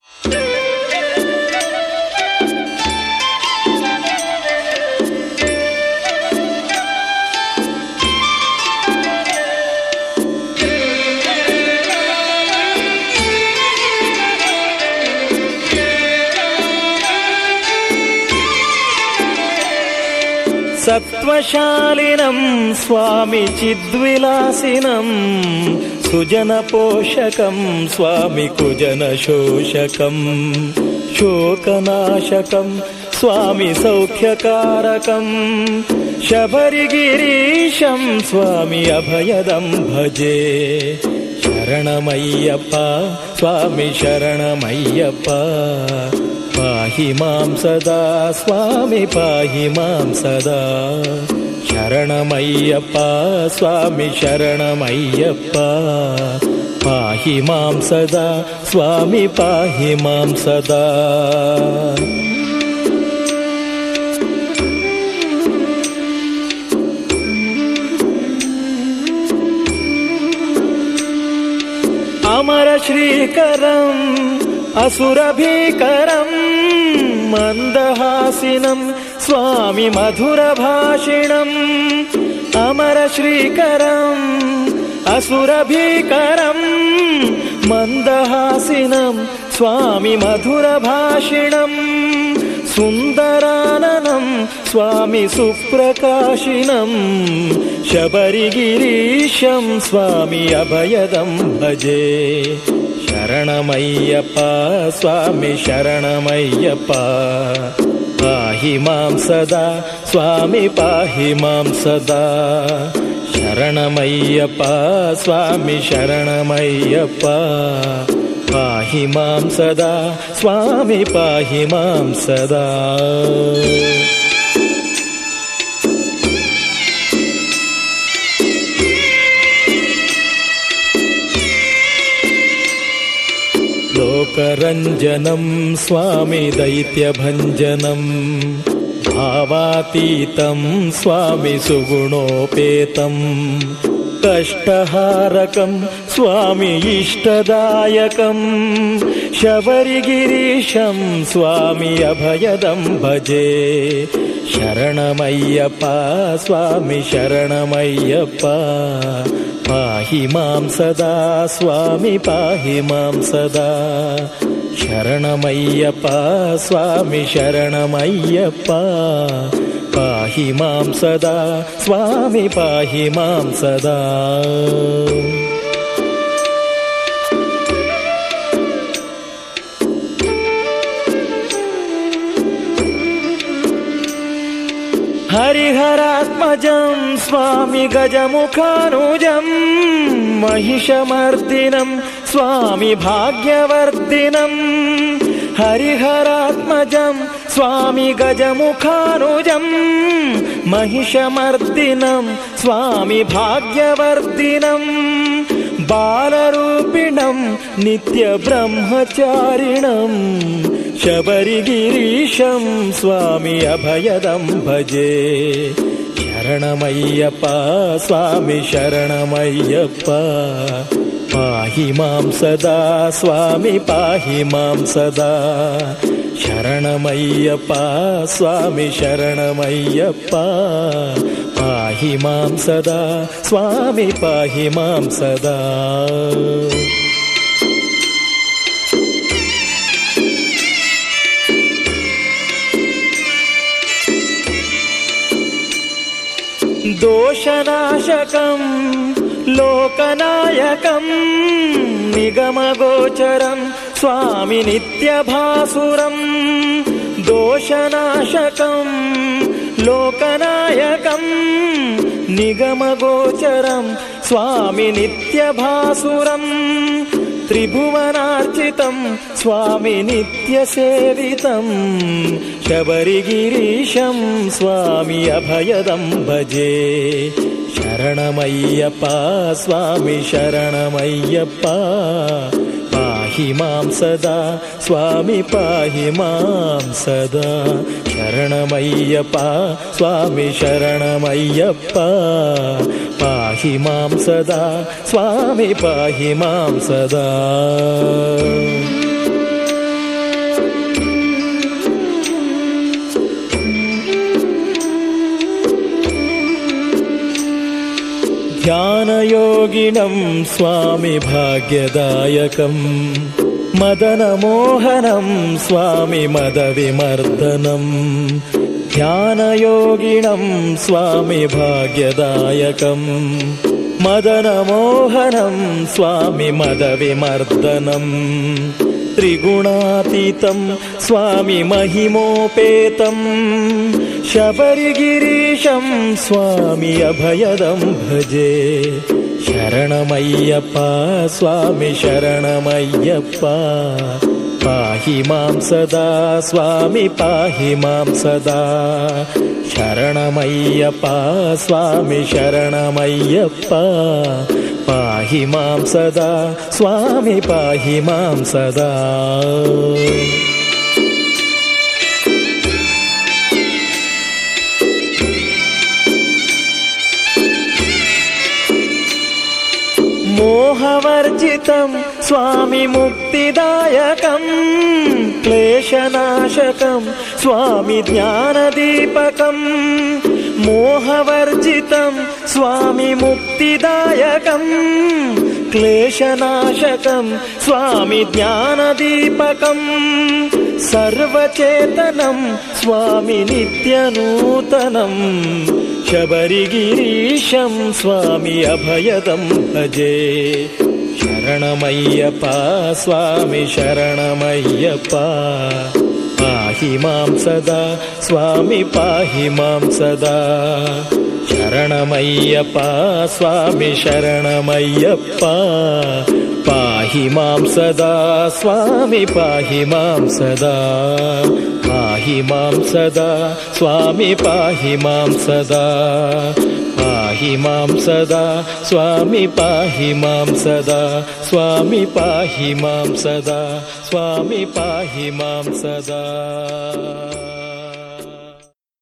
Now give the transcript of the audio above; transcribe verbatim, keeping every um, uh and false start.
ಸತ್ವಶಾಲಿನಂ ಸ್ವಾಮಿ ಚಿದ್ವಿಲಾಸಿನಂ ಸುಜನಪೋಷಕಂ ಸ್ವಾಮಿ ಕುಜನಶೋಷಕಂ ಶೋಕನಾಶಕಂ ಸ್ವಾಮಿ ಸೌಖ್ಯಕಾರಕಂ ಶಬರಿಗಿರೀಶಂ ಸ್ವಾಮಿ ಅಭಯದಂ ಭಜೆ. ಶರಣಮಯ್ಯಪ್ಪ ಸ್ವಾಮಿ ಶರಣಮಯ್ಯಪ್ಪ, ಪಾಹಿ ಮಾಂ ಸದಾ ಸ್ವಾಮಿ ಪಾಹಿ ಮಾಂ ಸದಾ. ಶರಣಮಯ್ಯಪ್ಪ ಸ್ವಾಮಿ ಶರಣಮಯ್ಯಪ್ಪ, ಪಾಹಿ ಮಾಂ ಸದಾ ಸ್ವಾಮಿ ಪಾಹಿ ಮಾಂ ಸದಾ. ಅಮರ ಶ್ರೀಕರಂ ಅಸುರಭೀಕರಂ ಮಂದಹಾಸಿನಂ ಸ್ವಾಮಿ ಮಧುರಭಾಷಿಣಂ. ಅಮರ ಶ್ರೀಕರಂ ಅಸುರಭೀಕರಂ ಮಂದಹಾಸಿನಂ ಸ್ವಾಮಿ ಮಧುರಭಾಷಿಣಂ. ಸುಂದರಾನನಂ ಸ್ವಾಮಿ ಸುಪ್ರಕಾಶಿನಂ ಶಬರಿಗಿರೀಶಂ ಸ್ವಾಮಿ ಅಭಯದಂ ಭಜೆ. ಶರಣಮಯ್ಯಪ್ಪ ಸ್ವಾಮಿ ಶರಣಮಯ್ಯಪ್ಪ, ಪಾಹಿ ಮಾಂ ಸದಾ ಸ್ವಾಮಿ ಪಾಹಿ ಮಾಂ ಸದಾ. ಶರಣಮಯ್ಯಪ್ಪ ಸ್ವಾಮಿ ಶರಣಮಯ್ಯಪ್ಪ, ಪಾಹಿ ಮಾಂ ಸದಾ ಸ್ವಾಮಿ ಪಾಹಿ ಮಾಂ ಸದಾ. ಲೋಕರಂಜನಂ ಸ್ವಾಮಿ ದೈತ್ಯಭಂಜನಂ, ಭಾವಾತೀತಂ ಸ್ವಾಮಿ ಸುಗುಣೋಪೇತಂ. ಕಷ್ಟಹಾರಕಂ ಸ್ವಾಮಿ ಇಷ್ಟದಾಯಕಂ, ಶಬರಿಗಿರೀಶಂ ಸ್ವಾಮಿ ಅಭಯದಂ ಭಜೆ. ಶರಣಮಯ್ಯಪ್ಪ ಸ್ವಾಮಿ ಶರಣಮಯ್ಯಪ್ಪ, ಪಾಹಿ ಮಾಂ ಸದಾ ಸ್ವಾಮಿ ಪಾಹಿ ಮಾಂ ಸದಾ. ಶರಣಮಯ್ಯಪ್ಪ ಸ್ವಾಮಿ ಶರಣಮಯ್ಯಪ್ಪ, ಪಾಹಿ ಮಾಂ ಸದಾ ಸ್ವಾಮಿ ಪಾಹಿ ಮಾಂ ಸದಾ. ಹರಿಹರಾತ್ಮಜಂ ಸ್ವಾಮಿ ಗಜಮುಖಾನುಜಂ, ಮಹಿಷಮರ್ದಿನಂ ಸ್ವಾಮಿ ಭಾಗ್ಯವರ್ಧಿನಂ. ಹರಿಹರಾತ್ಮಜಂ ಸ್ವಾಮಿ ಗಜಮುಖಾನುಜಂ, ಮಹಿಷಮರ್ದಿನಂ ಸ್ವಾಮಿ ಭಾಗ್ಯವರ್ಧಿನಂ. ಬಾಲರೂಪಿಣಂ ನಿತ್ಯ ಬ್ರಹ್ಮಚಾರಿಣಂ, ಶಬರಿಗಿರೀಶಂ ಸ್ವಾಮಿ ಅಭಯದಂ ಭಜೆ. ಶರಣಮಯ್ಯಪ್ಪ ಸ್ವಾಮಿ ಶರಣಮಯ್ಯಪ್ಪ, ಪಾಹಿ ಮಾಂ ಸದಾ ಸ್ವಾಮಿ ಪಾಹಿ ಮಾಂ ಸದಾ. ಶರಣಮಯ್ಯಪ್ಪ ಸ್ವಾಮಿ ಶರಣಮಯ್ಯಪ್ಪ, ಪಾಹಿ ಮಾಂ ಸದಾ ಸ್ವಾಮಿ ಪಾಹಿ ಮಾಂ ಸದಾ. ದೋಷನಾಶಕಂ ಲೋಕನಾಯಕಂ, ನಿಗಮಗೋಚರಂ ಸ್ವಾಮಿ ನಿತ್ಯಭಾಸುರಂ. ದೋಷನಾಶಕಂ ಲೋಕನಾಯಕಂ, ನಿಗಮಗೋಚರಂ ಸ್ವಾಮಿ ನಿತ್ಯಭಾಸುರಂ. ತ್ರಿಭುವನಾರ್ಚಿತಂ ಸ್ವಾಮಿ ನಿತ್ಯಸೇವಿತಂ, ಶಬರಿಗಿರೀಶಂ ಸ್ವಾಮಿ ಅಭಯದಂ ಭಜೆ. ಶರಣಮಯ್ಯಪ್ಪ ಸ್ವಾಮಿ ಶರಣಮಯ್ಯಪ್ಪ, ಪಾಹಿ ಮಾಂ ಸದಾ ಸ್ವಾಮಿ ಪಾಹಿ ಮಾಂ ಸದಾ. ಶರಣಮಯ್ಯಪ್ಪ ಸ್ವಾಮಿ ಶರಣಮಯ್ಯಪ್ಪ, ಪಾಹಿ ಮಾಂ ಸದಾ ಸ್ವಾಮಿ ಪಾಹಿ ಮಾಂ ಸದಾ. ध्यानयोगिनं स्वामि भाग्यदायकं मदनमोहनं स्वामि मदविमर्दनं ध्यानयोगिनं स्वामि भाग्यदायकं मदनमोहनं स्वामि मदविमर्दनं त्रिगुणातीतं स्वामि महिमोपेतं शबरिगिरीशं स्वामि अभयदं भजे शरणमय्यप्पा स्वामि शरणमय्यप्पा पाहि मां सदा स्वामि पाहि मां सदा शरणमय्यप्पा स्वामि शरणमय्यप्पा पाहि मां सदा स्वामि पाहि मां सदा मोहवर्जितं स्वामि मुक्तिदायकं क्लेशनाशकं स्वामि ज्ञानदीपकं मोहवर्जितं स्वामि मुक्तिदायकं क्लेशनाशकं स्वामि ज्ञानदीपकं सर्वचेतनं स्वामि नित्यनूतनं शबरिगिरीशं स्वामि अभयदं भजे शरणमय्यप्पा स्वामि शरणमय्यप्पा पाहि मां सदा स्वामि पाहि मां सदा शरणमय्यप्पा स्वामि शरणमय्यप्पा पाहि मां सदा स्वामि पाहि मां सदा पाहि मां सदा स्वामि पाहि मां सदा पाहि मां सदा स्वामि पाहि मां सदा स्वामि पाहि मां सदा स्वामि पाहि मां सदा